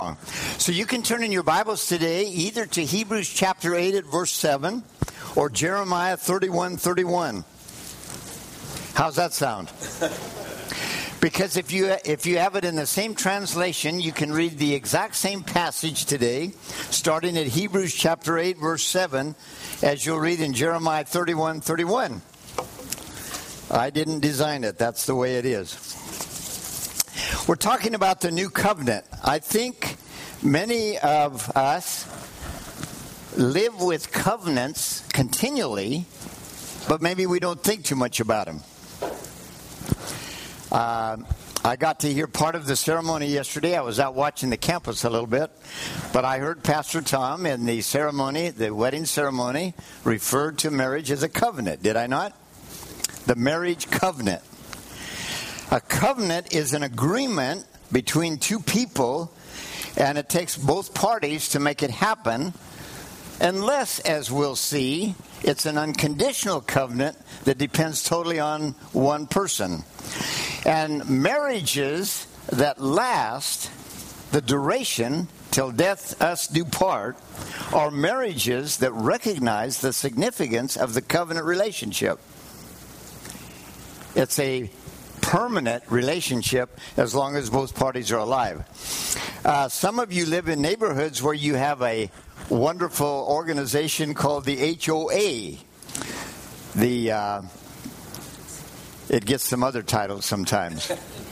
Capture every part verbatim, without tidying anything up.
So you can turn in your Bibles today either to Hebrews chapter eight at verse seven or Jeremiah thirty-one thirty-one. How's that sound? Because if you if you have it in the same translation, you can read the exact same passage today, starting at Hebrews chapter eight verse seven, as you'll read in Jeremiah thirty-one thirty-one. I didn't design it. That's the way it is. We're talking about the new covenant. I think many of us live with covenants continually, but maybe we don't think too much about them. Uh, I got to hear part of the ceremony yesterday. I was out watching the campus a little bit, but I heard Pastor Tom in the ceremony, the wedding ceremony, referred to marriage as a covenant. Did I not? The marriage covenant. A covenant is an agreement between two people, and it takes both parties to make it happen, unless, as we'll see, it's an unconditional covenant that depends totally on one person. And marriages that last the duration till death us do part are marriages that recognize the significance of the covenant relationship. It's a permanent relationship as long as both parties are alive. Uh, some of you live in neighborhoods where you have a wonderful organization called the H O A. The uh, it gets some other titles sometimes.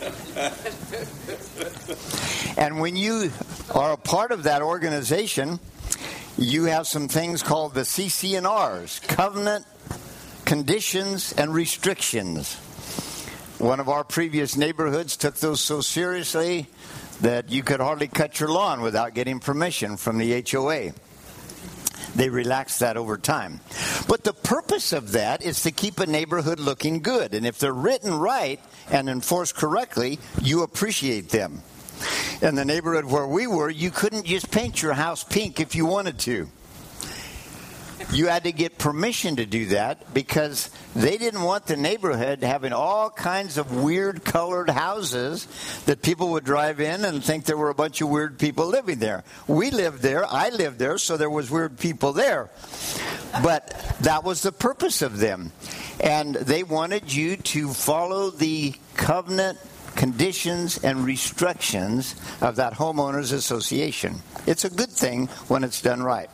And when you are a part of that organization, you have some things called the C C N Rs, Covenant, Conditions, and Restrictions. One of our previous neighborhoods took those so seriously that you could hardly cut your lawn without getting permission from the H O A. They relaxed that over time. But the purpose of that is to keep a neighborhood looking good. And if they're written right and enforced correctly, you appreciate them. In the neighborhood where we were, you couldn't just paint your house pink if you wanted to. You had to get permission to do that because they didn't want the neighborhood having all kinds of weird colored houses that people would drive in and think there were a bunch of weird people living there. We lived there. I lived there, so there was weird people there. But that was the purpose of them. And they wanted you to follow the covenant conditions and restrictions of that homeowners association. It's a good thing when it's done right.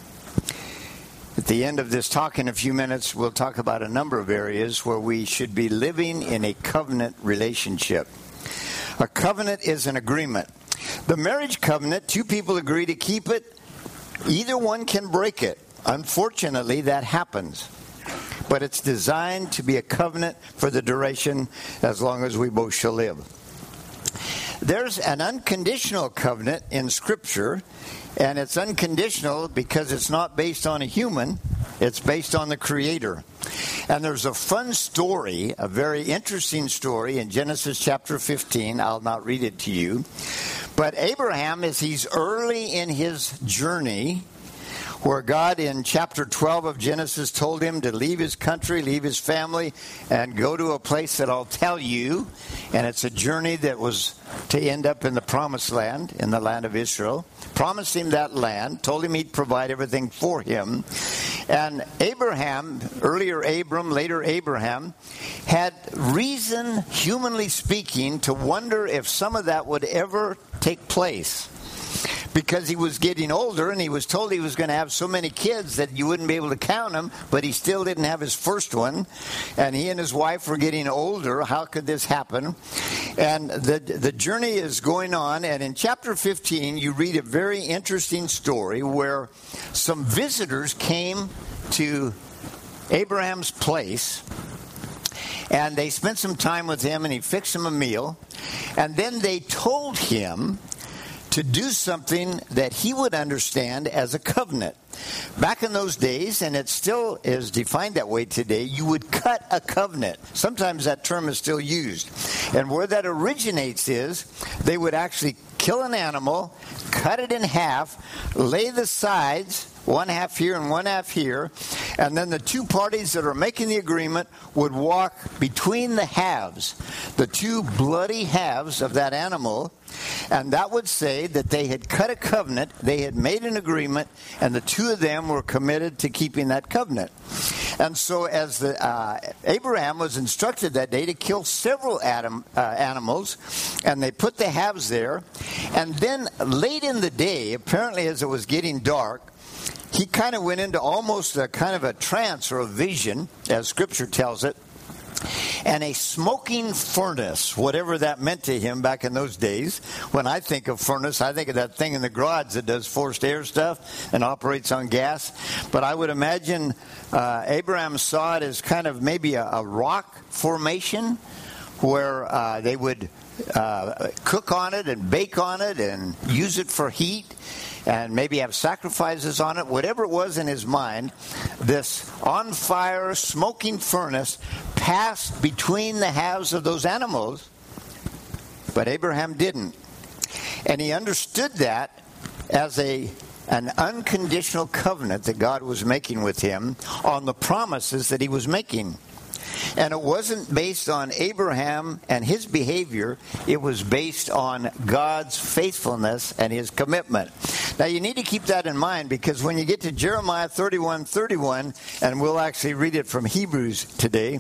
At the end of this talk in a few minutes, we'll talk about a number of areas where we should be living in a covenant relationship. A covenant is an agreement. The marriage covenant, two people agree to keep it. Either one can break it. Unfortunately, that happens. But it's designed to be a covenant for the duration as long as we both shall live. There's an unconditional covenant in Scripture, and it's unconditional because it's not based on a human. It's based on the Creator. And there's a fun story, a very interesting story in Genesis chapter fifteen. I'll not read it to you. But Abraham, as he's early in his journey, where God in chapter twelve of Genesis told him to leave his country, leave his family, and go to a place that I'll tell you. And it's a journey that was to end up in the promised land, in the land of Israel. Promised him that land, told him he'd provide everything for him. And Abraham, earlier Abram, later Abraham, had reason, humanly speaking, to wonder if some of that would ever take place. Because he was getting older and he was told he was going to have so many kids that you wouldn't be able to count them, but he still didn't have his first one. And he and his wife were getting older. How could this happen? And the the journey is going on. And in chapter fifteen, you read a very interesting story where some visitors came to Abraham's place. And they spent some time with him and he fixed him a meal. And then they told him to do something that he would understand as a covenant. Back in those days, and it still is defined that way today, you would cut a covenant. Sometimes that term is still used. And where that originates is they would actually kill an animal, cut it in half, lay the sides, one half here and one half here, And then the two parties that are making the agreement would walk between the halves, the two bloody halves of that animal, and that would say that they had cut a covenant, they had made an agreement, and the two of them were committed to keeping that covenant. And so as the, uh, Abraham was instructed that day to kill several Adam, uh, animals, and they put the halves there. And then late in the day, apparently as it was getting dark, he kind of went into almost a kind of a trance or a vision, as Scripture tells it. And a smoking furnace, whatever that meant to him back in those days. When I think of furnace, I think of that thing in the garage that does forced air stuff and operates on gas. But I would imagine uh, Abraham saw it as kind of maybe a, a rock formation where uh, they would uh, cook on it and bake on it and use it for heat and maybe have sacrifices on it. Whatever it was in his mind, this on-fire, smoking furnace passed between the halves of those animals, but Abraham didn't. And he understood that as a an unconditional covenant that God was making with him on the promises that he was making. And it wasn't based on Abraham and his behavior. It was based on God's faithfulness and his commitment. Now, you need to keep that in mind, because when you get to Jeremiah thirty-one thirty-one, and we'll actually read it from Hebrews today,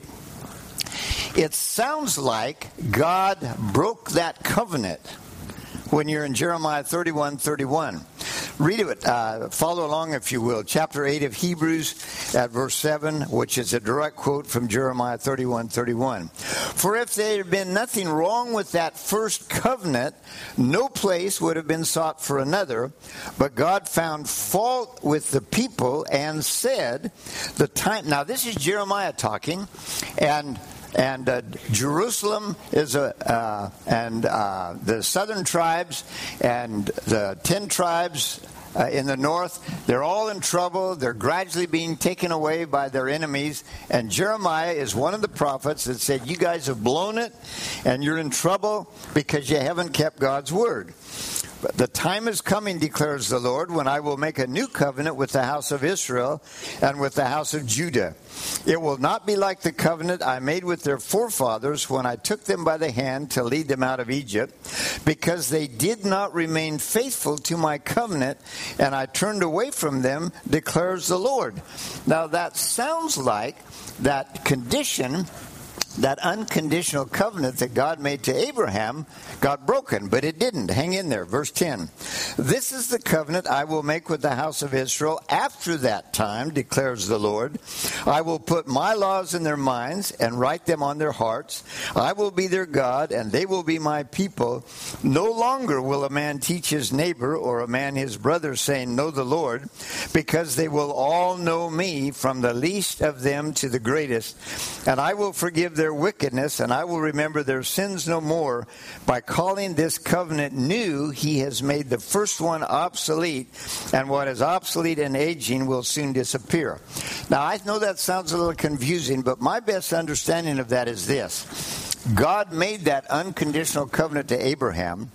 it sounds like God broke that covenant when you're in Jeremiah thirty-one thirty-one. Read it, uh, follow along if you will. Chapter eight of Hebrews at verse seven, which is a direct quote from Jeremiah thirty-one thirty-one. For if there had been nothing wrong with that first covenant, no place would have been sought for another. But God found fault with the people and said, the time. Now this is Jeremiah talking, and And uh, Jerusalem is a, uh, and uh, the southern tribes and the ten tribes uh, in the north, they're all in trouble. They're gradually being taken away by their enemies. And Jeremiah is one of the prophets that said, you guys have blown it and you're in trouble because you haven't kept God's word. But the time is coming, declares the Lord, when I will make a new covenant with the house of Israel and with the house of Judah. It will not be like the covenant I made with their forefathers when I took them by the hand to lead them out of Egypt, because they did not remain faithful to my covenant, and I turned away from them, declares the Lord. Now that sounds like that condition, that unconditional covenant that God made to Abraham got broken, but it didn't. Hang in there. Verse ten. This is the covenant I will make with the house of Israel after that time, declares the Lord. I will put my laws in their minds and write them on their hearts. I will be their God, and they will be my people. No longer will a man teach his neighbor or a man his brother, saying, know the Lord, because they will all know me, from the least of them to the greatest. And I will forgive their wickedness, and I will remember their sins no more. By calling this covenant new, he has made the first one obsolete, and what is obsolete and aging will soon disappear. Now, I know that sounds a little confusing, but my best understanding of that is this. God made that unconditional covenant to Abraham,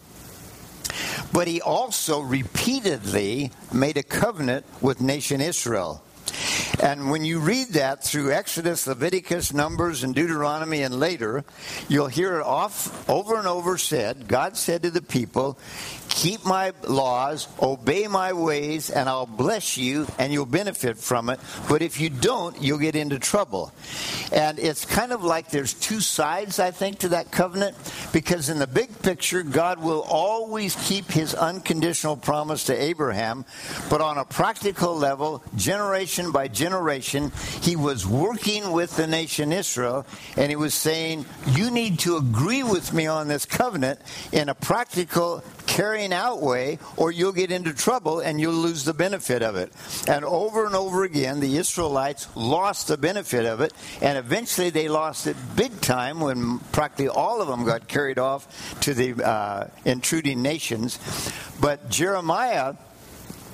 but he also repeatedly made a covenant with nation Israel. And when you read that through Exodus, Leviticus, Numbers, and Deuteronomy, and later, you'll hear it off over and over said, God said to the people, keep my laws, obey my ways, and I'll bless you, and you'll benefit from it. But if you don't, you'll get into trouble. And it's kind of like there's two sides, I think, to that covenant, because in the big picture, God will always keep his unconditional promise to Abraham. But on a practical level, generation by generation, he was working with the nation Israel, and he was saying, you need to agree with me on this covenant in a practical, carrying out way, or you'll get into trouble and you'll lose the benefit of it. And over and over again, the Israelites lost the benefit of it, and eventually they lost it big time when practically all of them got carried off to the uh, intruding nations. But Jeremiah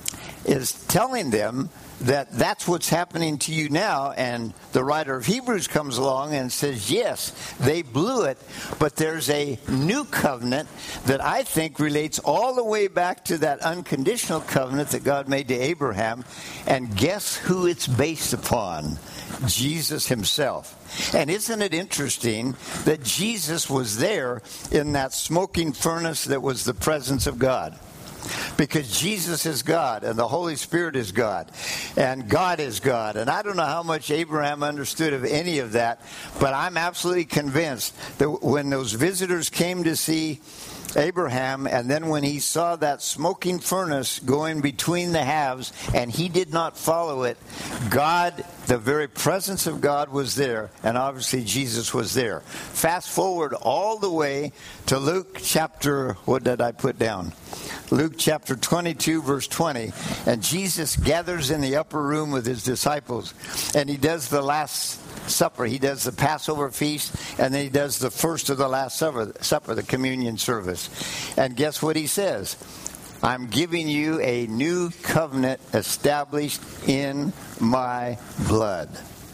is telling them that that's what's happening to you now. And the writer of Hebrews comes along and says, yes, they blew it, but there's a new covenant that I think relates all the way back to that unconditional covenant that God made to Abraham. And guess who it's based upon? Jesus himself. And isn't it interesting that Jesus was there in that smoking furnace that was the presence of God? Because Jesus is God, and the Holy Spirit is God, and God is God. And I don't know how much Abraham understood of any of that, but I'm absolutely convinced that when those visitors came to see Abraham, and then when he saw that smoking furnace going between the halves, and he did not follow it, God, the very presence of God was there, and obviously Jesus was there. Fast forward all the way to Luke chapter, what did I put down? Luke chapter twenty-two, verse twenty, and Jesus gathers in the upper room with his disciples, and he does the Last Supper. He does the Passover feast, and then he does the first of the Last Supper, supper, the communion service. And guess what he says? I'm giving you a new covenant established in my blood.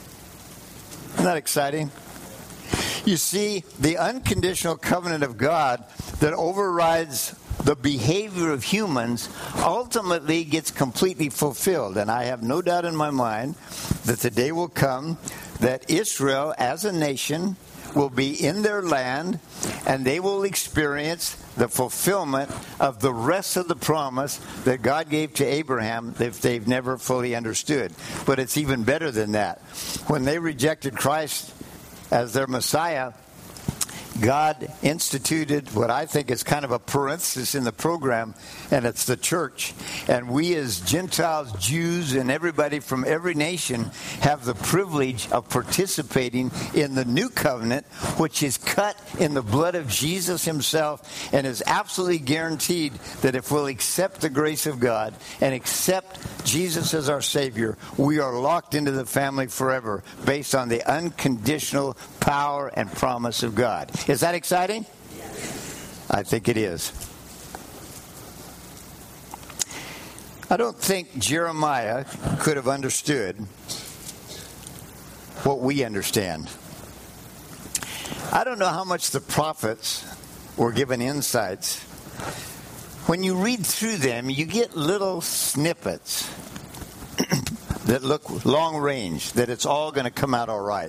Isn't that exciting? You see, the unconditional covenant of God that overrides the behavior of humans ultimately gets completely fulfilled. And I have no doubt in my mind that the day will come that Israel as a nation will be in their land, and they will experience the fulfillment of the rest of the promise that God gave to Abraham if they've never fully understood. But it's even better than that. When they rejected Christ as their Messiah, God instituted what I think is kind of a parenthesis in the program, and it's the church. And we as Gentiles, Jews, and everybody from every nation have the privilege of participating in the new covenant, which is cut in the blood of Jesus himself, and is absolutely guaranteed that if we'll accept the grace of God and accept Jesus as our Savior, we are locked into the family forever based on the unconditional power and promise of God. Is that exciting? I think it is. I don't think Jeremiah could have understood what we understand. I don't know how much the prophets were given insights. When you read through them, you get little snippets that look long range, that it's all going to come out all right.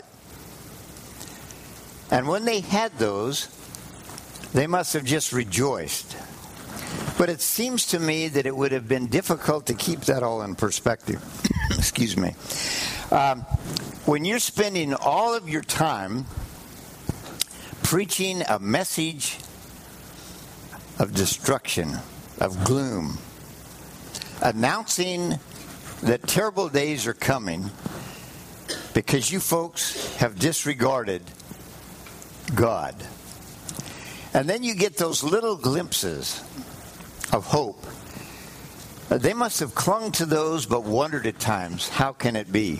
And when they had those, they must have just rejoiced. But it seems to me that it would have been difficult to keep that all in perspective. Excuse me. Um, when you're spending all of your time preaching a message of destruction, of gloom, announcing that terrible days are coming because you folks have disregarded God. And then you get those little glimpses of hope. They must have clung to those but wondered at times, how can it be?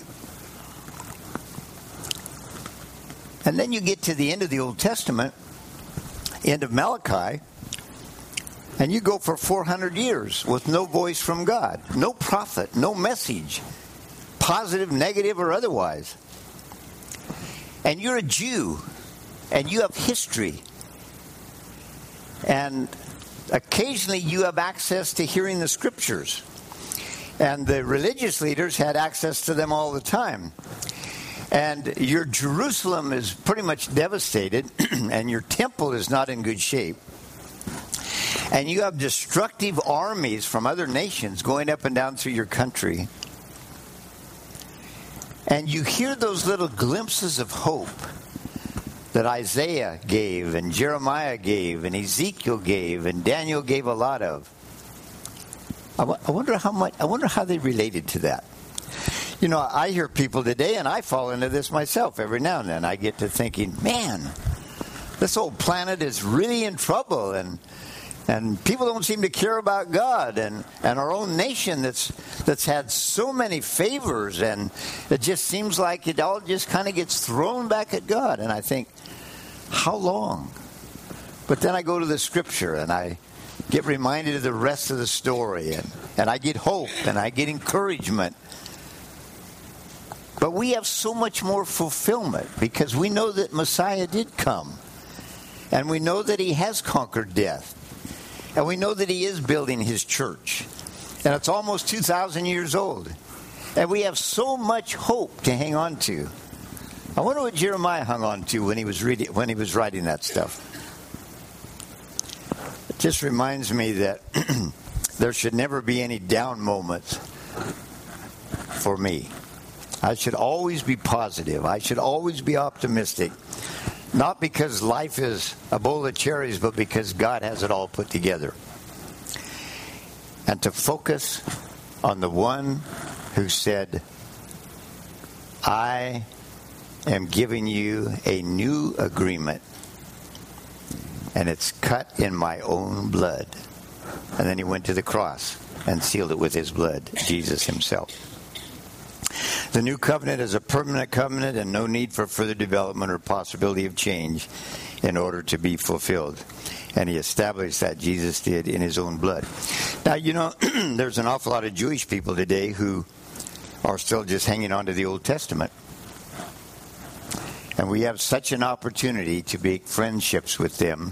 And then you get to the end of the Old Testament, end of Malachi, and you go for four hundred years with no voice from God, no prophet, no message, positive, negative, or otherwise. And you're a Jew, and you have history. And occasionally you have access to hearing the scriptures. And the religious leaders had access to them all the time. And your Jerusalem is pretty much devastated, and your temple is not in good shape. And you have destructive armies from other nations going up and down through your country. And you hear those little glimpses of hope that Isaiah gave, and Jeremiah gave, and Ezekiel gave, and Daniel gave a lot of. I, w- I wonder how much. I wonder how they related to that. You know, I hear people today, and I fall into this myself every now and then. I get to thinking, man, this old planet is really in trouble, and and people don't seem to care about God, and, and our own nation that's that's had so many favors, and it just seems like it all just kind of gets thrown back at God. And I think, how long? But then I go to the scripture, and I get reminded of the rest of the story, and, and I get hope, and I get encouragement. But we have so much more fulfillment because we know that Messiah did come. And we know that he has conquered death. And we know that he is building his church. And it's almost two thousand years old. And we have so much hope to hang on to. I wonder what Jeremiah hung on to when he was reading, when he was writing that stuff. It just reminds me that there should never be any down moments for me. I should always be positive. I should always be optimistic. Not because life is a bowl of cherries, but because God has it all put together. And to focus on the one who said, I am giving you a new agreement, and it's cut in my own blood. And then he went to the cross and sealed it with his blood, Jesus himself. The new covenant is a permanent covenant and no need for further development or possibility of change in order to be fulfilled. And he established that, Jesus did, in his own blood. Now, you know, there's an awful lot of Jewish people today who are still just hanging on to the Old Testament. And we have such an opportunity to make friendships with them,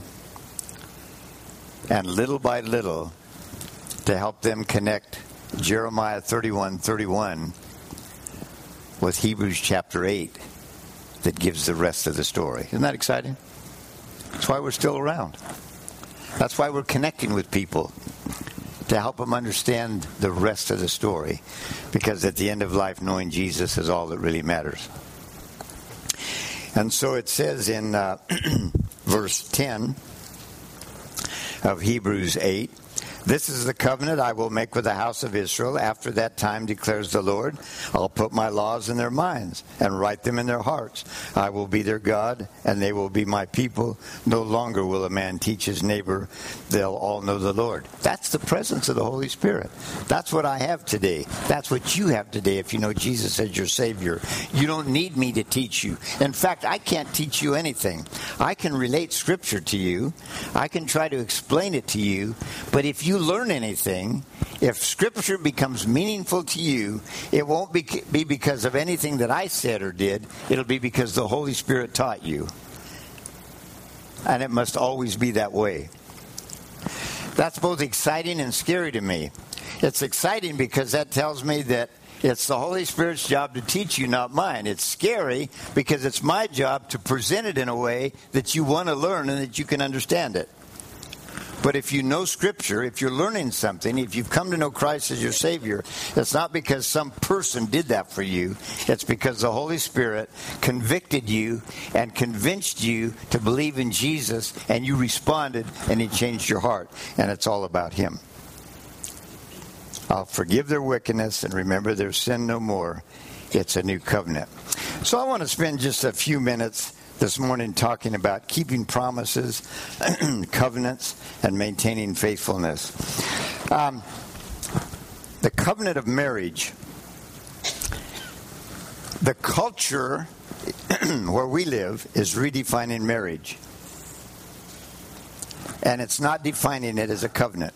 and little by little to help them connect Jeremiah thirty-one thirty-one with Hebrews chapter eight that gives the rest of the story. Isn't that exciting? That's why we're still around. That's why we're connecting with people, to help them understand the rest of the story. Because at the end of life, knowing Jesus is all that really matters. And so it says in uh, verse ten of Hebrews eight, this is the covenant I will make with the house of Israel. After that time, declares the Lord, I'll put my laws in their minds and write them in their hearts. I will be their God, and they will be my people. No longer will a man teach his neighbor. They'll all know the Lord. That's the presence of the Holy Spirit. That's what I have today. That's what you have today if you know Jesus as your Savior. You don't need me to teach you. In fact, I can't teach you anything. I can relate Scripture to you. I can try to explain it to you. But if you you learn anything, if Scripture becomes meaningful to you, it won't be, be because of anything that I said or did. It'll be because the Holy Spirit taught you. And it must always be that way. That's both exciting and scary to me. It's exciting because that tells me that it's the Holy Spirit's job to teach you, not mine. It's scary because it's my job to present it in a way that you want to learn and that you can understand it. But if you know Scripture, if you're learning something, if you've come to know Christ as your Savior, it's not because some person did that for you. It's because the Holy Spirit convicted you and convinced you to believe in Jesus, and you responded, and He changed your heart. And it's all about Him. I'll forgive their wickedness and remember their sin no more. It's a new covenant. So I want to spend just a few minutes this morning talking about keeping promises, covenants, and maintaining faithfulness. Um, the covenant of marriage. The culture where we live is redefining marriage. And it's not defining it as a covenant.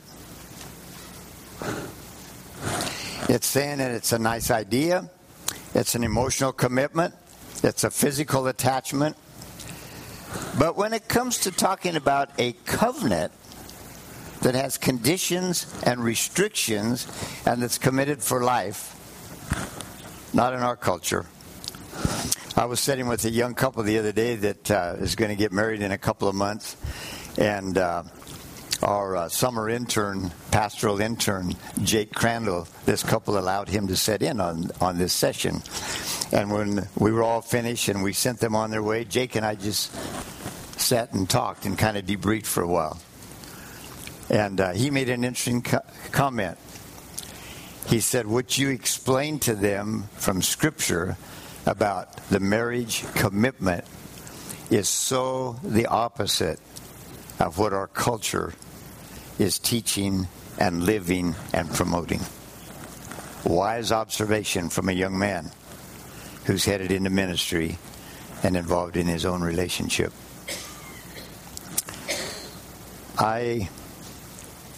It's saying that it's a nice idea. It's an emotional commitment. It's a physical attachment. But when it comes to talking about a covenant that has conditions and restrictions and that's committed for life, not in our culture. I was sitting with a young couple the other day that uh, is going to get married in a couple of months, and uh, our uh, summer intern, pastoral intern, Jake Crandall, this couple allowed him to sit in on, on this session. And when we were all finished and we sent them on their way, Jake and I just sat and talked and kind of debriefed for a while. And uh, he made an interesting co- comment. He said, what you explained to them from Scripture about the marriage commitment is so the opposite of what our culture is teaching and living and promoting. Wise observation from a young man who's headed into ministry and involved in his own relationship. I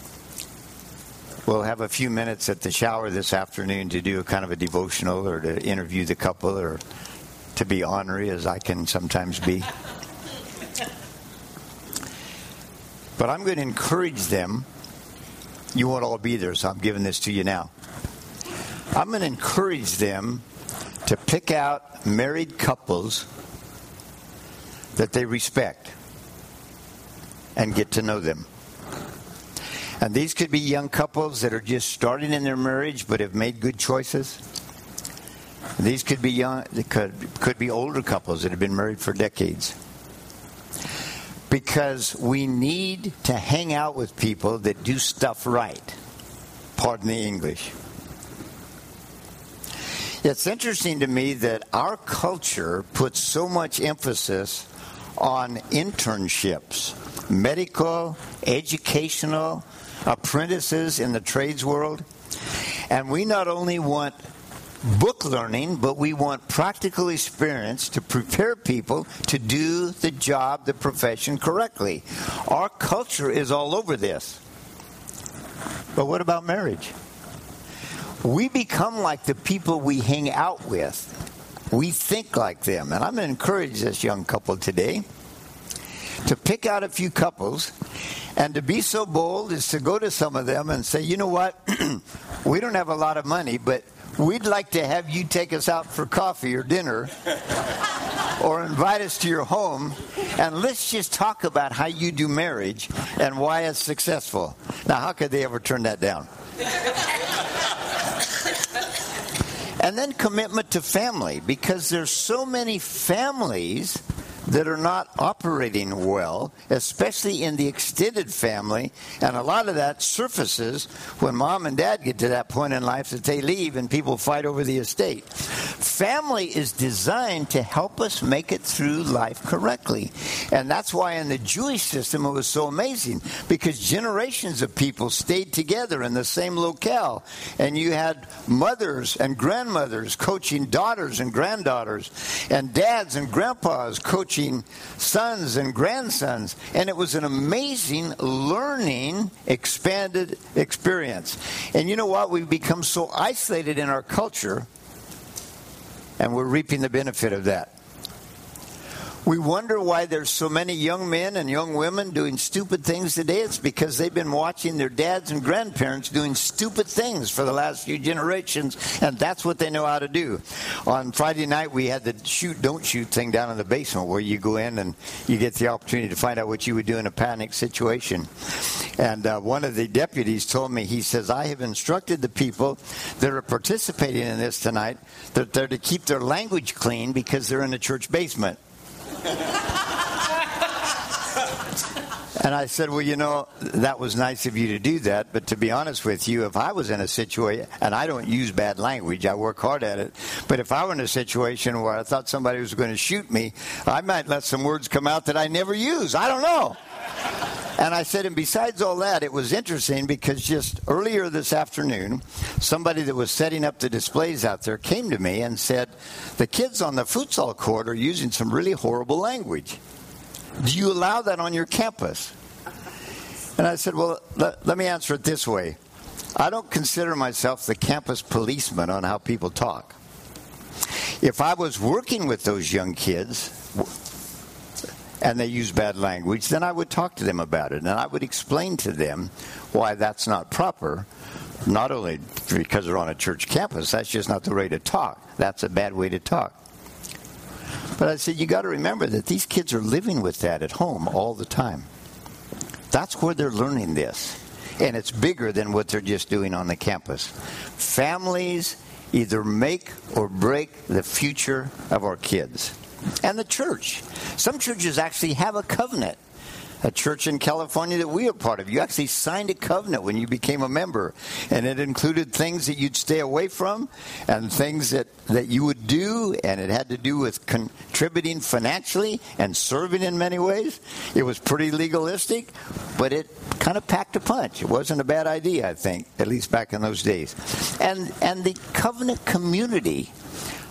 we'll have a few minutes at the shower this afternoon to do a kind of a devotional or to interview the couple or to be ornery as I can sometimes be. But I'm going to encourage them. You won't all be there, so I'm giving this to you now. I'm going to encourage them to pick out married couples that they respect and get to know them. And these could be young couples that are just starting in their marriage but have made good choices. These could be young, could, could be older couples that have been married for decades. Because we need to hang out with people that do stuff right. Pardon the English. It's interesting to me that our culture puts so much emphasis on internships, medical, educational, apprentices in the trades world. And we not only want book learning, but we want practical experience to prepare people to do the job, the profession correctly. Our culture is all over this. But what about marriage? We become like the people we hang out with. We think like them. And I'm going to encourage this young couple today to pick out a few couples and to be so bold as to go to some of them and say, you know what, we don't have a lot of money, but we'd like to have you take us out for coffee or dinner or invite us to your home, and let's just talk about how you do marriage and why it's successful. Now, how could they ever turn that down? And then commitment to family, because there's so many families that are not operating well, especially in the extended family, and a lot of that surfaces when mom and dad get to that point in life that they leave and people fight over the estate. Family is designed to help us make it through life correctly. And that's why in the Jewish system it was so amazing, because generations of people stayed together in the same locale. And you had mothers and grandmothers coaching daughters and granddaughters, and dads and grandpas coaching sons and grandsons. And it was an amazing learning, expanded experience. And you know what? We've become so isolated in our culture, and we're reaping the benefit of that. We wonder why there's so many young men and young women doing stupid things today. It's because they've been watching their dads and grandparents doing stupid things for the last few generations, and that's what they know how to do. On Friday night, we had the shoot, don't shoot thing down in the basement where you go in and you get the opportunity to find out what you would do in a panic situation. And uh, one of the deputies told me, he says, I have instructed the people that are participating in this tonight that they're to keep their language clean because they're in the church basement. And I said, well, you know, that was nice of you to do that, but to be honest with you, if I was in a situation, and I don't use bad language, I work hard at it, but if I were in a situation where I thought somebody was going to shoot me, I might let some words come out that I never use. I don't know. And I said, and besides all that, it was interesting because just earlier this afternoon, somebody that was setting up the displays out there came to me and said, the kids on the futsal court are using some really horrible language. Do you allow that on your campus? And I said, well, let, let me answer it this way. I don't consider myself the campus policeman on how people talk. If I was working with those young kids and they use bad language, then I would talk to them about it, and I would explain to them why that's not proper, not only because they're on a church campus, that's just not the way to talk. That's a bad way to talk. But I said, you got to remember that these kids are living with that at home all the time. That's where they're learning this, and it's bigger than what they're just doing on the campus. Families either make or break the future of our kids. And the church. Some churches actually have a covenant. A church in California that we are part of, you actually signed a covenant when you became a member. And it included things that you'd stay away from and things that, that you would do. And it had to do with contributing financially and serving in many ways. It was pretty legalistic, but it kind of packed a punch. It wasn't a bad idea, I think, at least back in those days. And, and the covenant community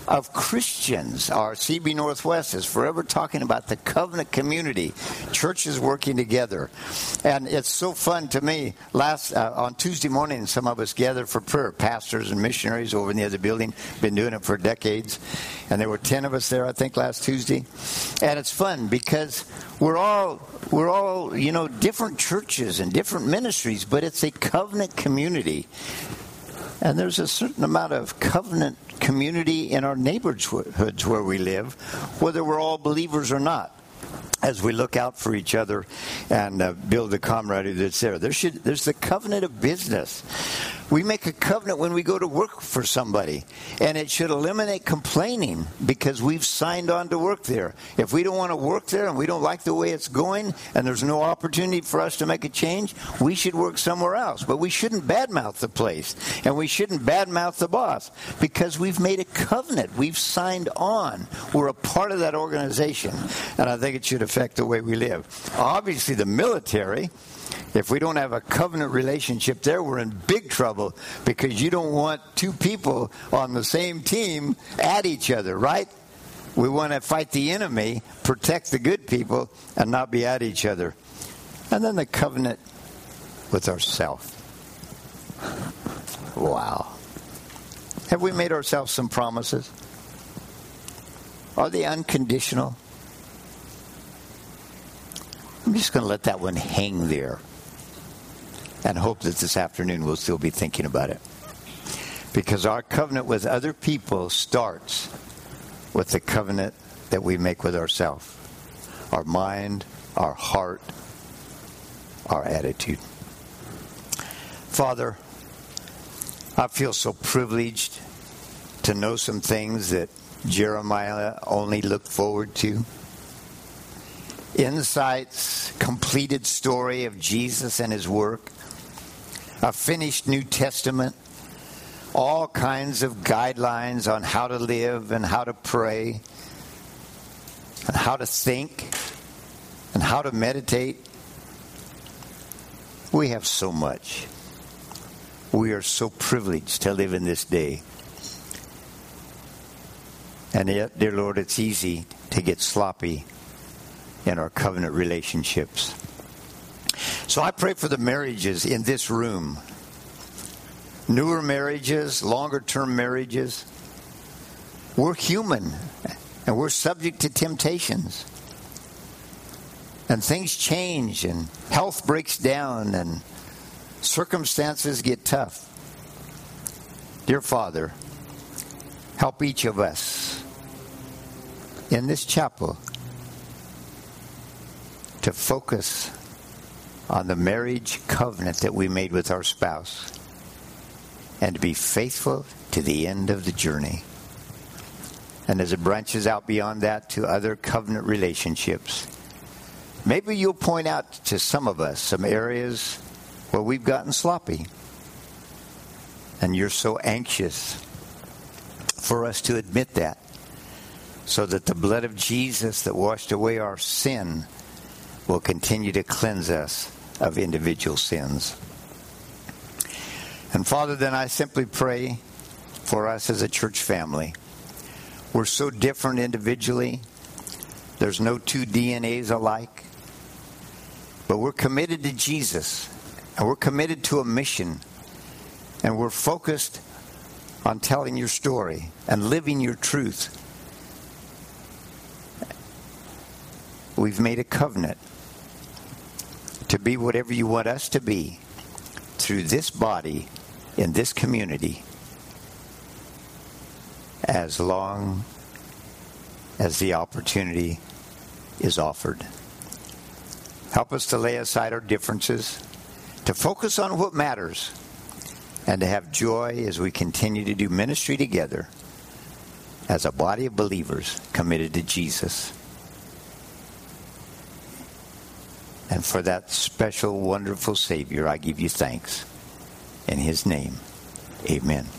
of Christians. Our C B Northwest is forever talking about the covenant community, churches working together. And it's so fun to me. Last uh, on Tuesday morning, some of us gathered for prayer, pastors and missionaries over in the other building, been doing it for decades. And there were ten of us there, I think, last Tuesday. And it's fun because we're all, we're all, you know, different churches and different ministries, but it's a covenant community. And there's a certain amount of covenant community in our neighborhoods where we live, whether we're all believers or not, as we look out for each other and uh, build the camaraderie that's there. There should, there's the covenant of business. We make a covenant when we go to work for somebody, and it should eliminate complaining because we've signed on to work there. If we don't want to work there and we don't like the way it's going and there's no opportunity for us to make a change, we should work somewhere else. But we shouldn't badmouth the place, and we shouldn't badmouth the boss because we've made a covenant. We've signed on. We're a part of that organization, and I think it should affect the way we live. Obviously, the military, if we don't have a covenant relationship there, we're in big trouble because you don't want two people on the same team at each other, right? We want to fight the enemy, protect the good people, and not be at each other. And then the covenant with ourselves. Wow. Have we made ourselves some promises? Are they unconditional? I'm just going to let that one hang there and hope that this afternoon we'll still be thinking about it. Because our covenant with other people starts with the covenant that we make with ourselves. Our mind, our heart, our attitude. Father, I feel so privileged to know some things that Jeremiah only looked forward to. Insights, completed story of Jesus and his work, a finished New Testament, all kinds of guidelines on how to live and how to pray and how to think and how to meditate. We have so much. We are so privileged to live in this day. And yet, dear Lord, it's easy to get sloppy in our covenant relationships. So I pray for the marriages in this room. Newer marriages, longer-term marriages. We're human, and we're subject to temptations. And things change, and health breaks down, and circumstances get tough. Dear Father, help each of us in this chapel to focus on the marriage covenant that we made with our spouse and to be faithful to the end of the journey. And as it branches out beyond that to other covenant relationships, maybe you'll point out to some of us some areas where we've gotten sloppy. And you're so anxious for us to admit that, so that the blood of Jesus that washed away our sin will continue to cleanse us of individual sins. And Father, then I simply pray for us as a church family. We're so different individually. There's no two D N As alike. But we're committed to Jesus, and we're committed to a mission, and we're focused on telling your story and living your truth. We've made a covenant to be whatever you want us to be through this body in this community, as long as the opportunity is offered. Help us to lay aside our differences, to focus on what matters, and to have joy as we continue to do ministry together as a body of believers committed to Jesus. And for that special, wonderful Savior, I give you thanks. In his name, amen.